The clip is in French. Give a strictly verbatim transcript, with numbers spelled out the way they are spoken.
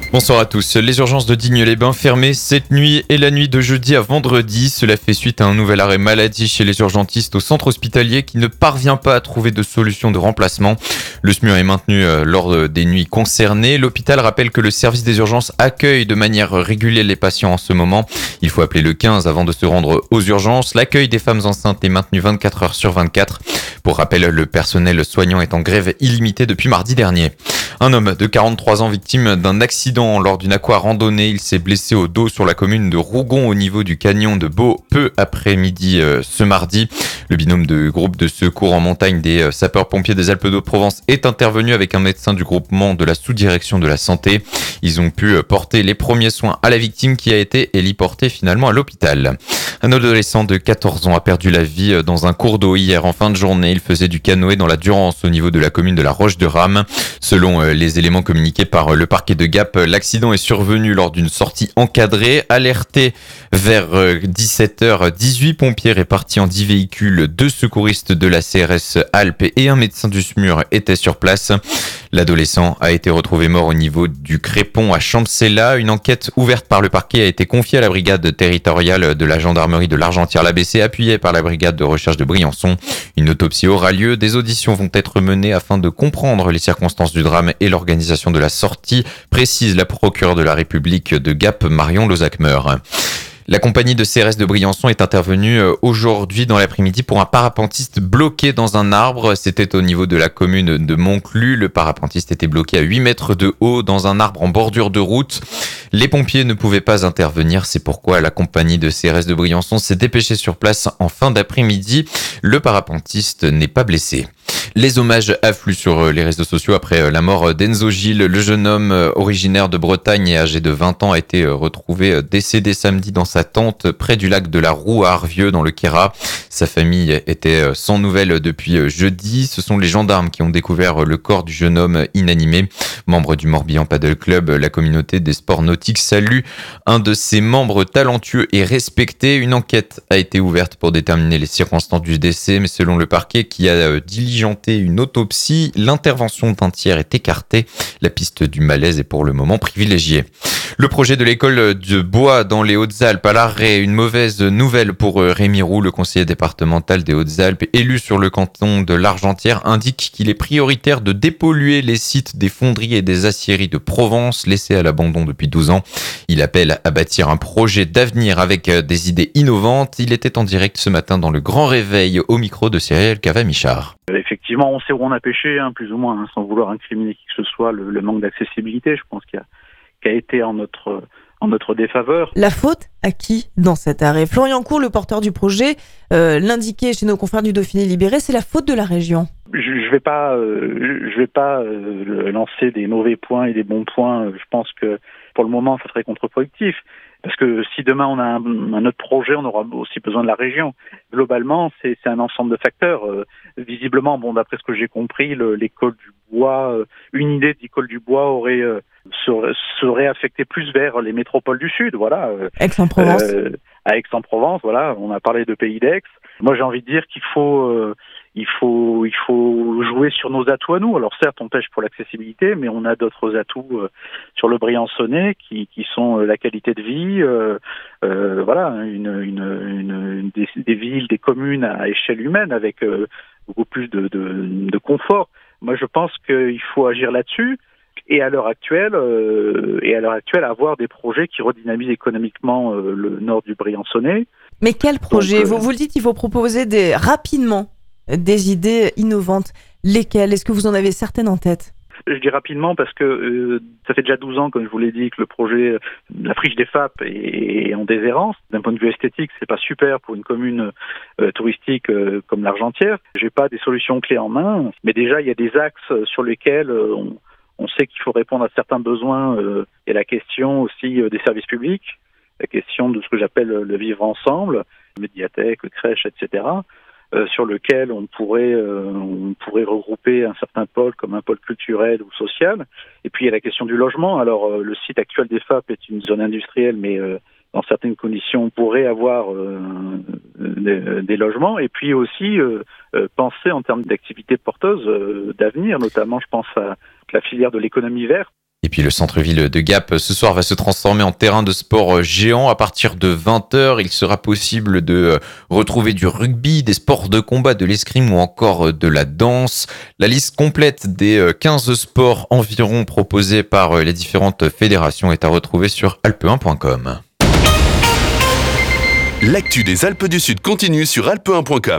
Bonsoir à tous. Les urgences de Digne-les-Bains fermées cette nuit et la nuit de jeudi à vendredi. Cela fait suite à un nouvel arrêt maladie chez les urgentistes au centre hospitalier qui ne parvient pas à trouver de solution de remplacement. Le S M U R est maintenu lors des nuits concernées. L'hôpital rappelle que le service des urgences accueille de manière régulière les patients en ce moment. Il faut appeler le quinze avant de se rendre aux urgences. L'accueil des femmes enceintes est maintenu vingt-quatre heures sur vingt-quatre. Pour rappel, le personnel soignant est en grève illimitée depuis mardi dernier. Un homme de quarante-trois ans victime d'un accident lors d'une aqua-randonnée. Il s'est blessé au dos sur la commune de Rougon au niveau du canyon de Beau peu après-midi euh, ce mardi. Le binôme de groupe de secours en montagne des euh, sapeurs-pompiers des Alpes-de-Haute-Provence est intervenu avec un médecin du groupement de la sous-direction de la santé. Ils ont pu euh, porter les premiers soins à la victime qui a été héliportée finalement à l'hôpital. Un adolescent de quatorze ans a perdu la vie dans un cours d'eau hier en fin de journée. Il faisait du canoë dans la Durance au niveau de la commune de la Roche-de-Rame. Selon les éléments communiqués par le parquet de Gap, l'accident est survenu lors d'une sortie encadrée. Alerté vers dix-sept heures dix-huit, pompiers répartis en dix véhicules, deux secouristes de la C R S Alpes et un médecin du S M U R étaient sur place. L'adolescent a été retrouvé mort au niveau du Crépon à Champcella. Une enquête ouverte par le parquet a été confiée à la brigade territoriale de la gendarmerie de l'Argentière-l'A B C, appuyée par la brigade de recherche de Briançon. Une autopsie aura lieu. Des auditions vont être menées afin de comprendre les circonstances du drame et l'organisation de la sortie, précise la procureure de la République de Gap, Marion Lozac-Meur. La compagnie de C R S de Briançon est intervenue aujourd'hui dans l'après-midi pour un parapentiste bloqué dans un arbre. C'était au niveau de la commune de Monclus. Le parapentiste était bloqué à huit mètres de haut dans un arbre en bordure de route. Les pompiers ne pouvaient pas intervenir. C'est pourquoi la compagnie de C R S de Briançon s'est dépêchée sur place en fin d'après-midi. Le parapentiste n'est pas blessé. Les hommages affluent sur les réseaux sociaux après la mort d'Enzo Gilles. Le jeune homme originaire de Bretagne et âgé de vingt ans a été retrouvé décédé samedi dans sa tente près du lac de la Roue à Arvieux dans le Queyras. Sa famille était sans nouvelles depuis jeudi. Ce sont les gendarmes qui ont découvert le corps du jeune homme inanimé. Membre du Morbihan Paddle Club, la communauté des sports nautiques salue un de ses membres talentueux et respecté. Une enquête a été ouverte pour déterminer les circonstances du décès, mais selon le parquet qui a diligenté une autopsie, l'intervention d'un tiers est écartée. La piste du malaise est pour le moment privilégiée. Le projet de l'école de Bois dans les Hautes-Alpes à l'arrêt. Une mauvaise nouvelle pour Rémi Roux, le conseiller départemental des Hautes-Alpes, élu sur le canton de l'Argentière, indique qu'il est prioritaire de dépolluer les sites des fonderies et des aciéries de Provence, laissés à l'abandon depuis douze ans. Il appelle à bâtir un projet d'avenir avec des idées innovantes. Il était en direct ce matin dans le Grand Réveil au micro de Cyril Cava-Michard. Effectivement, on sait où on a pêché, hein, plus ou moins, hein, sans vouloir incriminer qui que ce soit, le, le manque d'accessibilité, je pense, qu'il y a, qui a été en notre, en notre défaveur. La faute à qui dans cet arrêt ? Florian Cour, le porteur du projet, euh, l'indiquait chez nos confrères du Dauphiné Libéré, c'est la faute de la région. Je ne vais pas, euh, je vais pas euh, lancer des mauvais points et des bons points. Je pense que pour le moment, ça serait contre-productif. Parce que si demain on a un, un autre projet, on aura aussi besoin de la région. Globalement, c'est, c'est un ensemble de facteurs. Euh, visiblement, bon, d'après ce que j'ai compris, le, l'école du bois, euh, une idée de l'école du bois aurait euh, serait, serait affectée plus vers les métropoles du Sud, voilà. Euh, Aix-en-Provence. Euh, à Aix-en-Provence, voilà. On a parlé de Pays d'Aix. Moi, j'ai envie de dire qu'il faut, euh, il faut, il faut jouer sur nos atouts à nous. Alors certes, on pêche pour l'accessibilité, mais on a d'autres atouts euh, sur le Briançonnais qui, qui sont euh, la qualité de vie, euh, euh, voilà, une, une, une, une des, des villes, des communes à échelle humaine avec euh, beaucoup plus de, de, de confort. Moi, je pense qu'il faut agir là-dessus. Et à l'heure actuelle, euh, et à l'heure actuelle, avoir des projets qui redynamisent économiquement euh, le nord du Briançonnais. Mais quel projet ? Donc, euh, vous, vous le dites, il faut proposer des, rapidement des idées innovantes. Lesquelles ? Est-ce que vous en avez certaines en tête ? Je dis rapidement parce que euh, ça fait déjà douze ans, comme je vous l'ai dit, que le projet, euh, la friche des F A P est, est en déshérence. D'un point de vue esthétique, c'est pas super pour une commune euh, touristique euh, comme l'Argentière. J'ai pas des solutions clés en main, mais déjà il y a des axes sur lesquels euh, on, on sait qu'il faut répondre à certains besoins. Euh, et la question aussi euh, des services publics, la question de ce que j'appelle le vivre ensemble, médiathèque, crèche, et cetera. Euh, sur lequel on pourrait euh, on pourrait regrouper un certain pôle comme un pôle culturel ou social. Et puis il y a la question du logement. Alors euh, le site actuel des F A P est une zone industrielle, mais euh, dans certaines conditions on pourrait avoir euh, des, des logements. Et puis aussi euh, euh, penser en termes d'activités porteuses euh, d'avenir, notamment je pense à la filière de l'économie verte. Et puis le centre-ville de Gap ce soir va se transformer en terrain de sport géant. À partir de vingt heures, il sera possible de retrouver du rugby, des sports de combat, de l'escrime ou encore de la danse. La liste complète des quinze sports environ proposés par les différentes fédérations est à retrouver sur alpe un point com. L'actu des Alpes du Sud continue sur alpe un point com.